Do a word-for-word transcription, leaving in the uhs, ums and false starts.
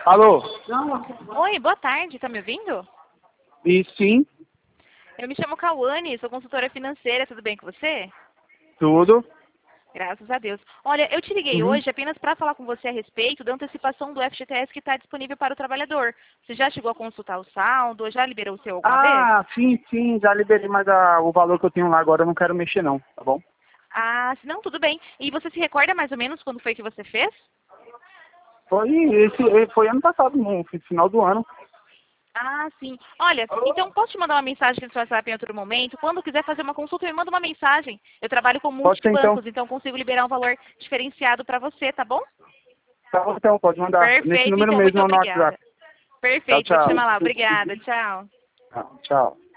Alô? Oi, boa tarde, tá me ouvindo? E sim, Eu me chamo Cauane, sou consultora financeira, tudo bem com você? tudo. Graças a Deus. Olha, eu te liguei Uhum. hoje apenas para falar com você a respeito da antecipação do F G T S que está disponível para o trabalhador. Você já chegou a consultar o saldo? Já liberou o seu alguma vez? Ah, sim, sim, já liberei, mas a, o valor que eu tenho lá agora eu não quero mexer não, tá bom? Ah, se não, tudo bem. E você se recorda mais ou menos quando foi que você fez? Foi, esse, foi ano passado, no final do ano. Ah, sim. Olha, então posso te mandar uma mensagem no seu WhatsApp em outro momento? Quando quiser fazer uma consulta, me manda uma mensagem. Eu trabalho com Pode ser então. multibancos, então consigo liberar um valor diferenciado para você, tá bom? Tá bom, então, pode mandar. Nesse Perfeito, número então, muito mesmo no obrigada. WhatsApp. Tchau, Perfeito, vou te tchau. chamar lá. Obrigada, tchau. Ah, tchau.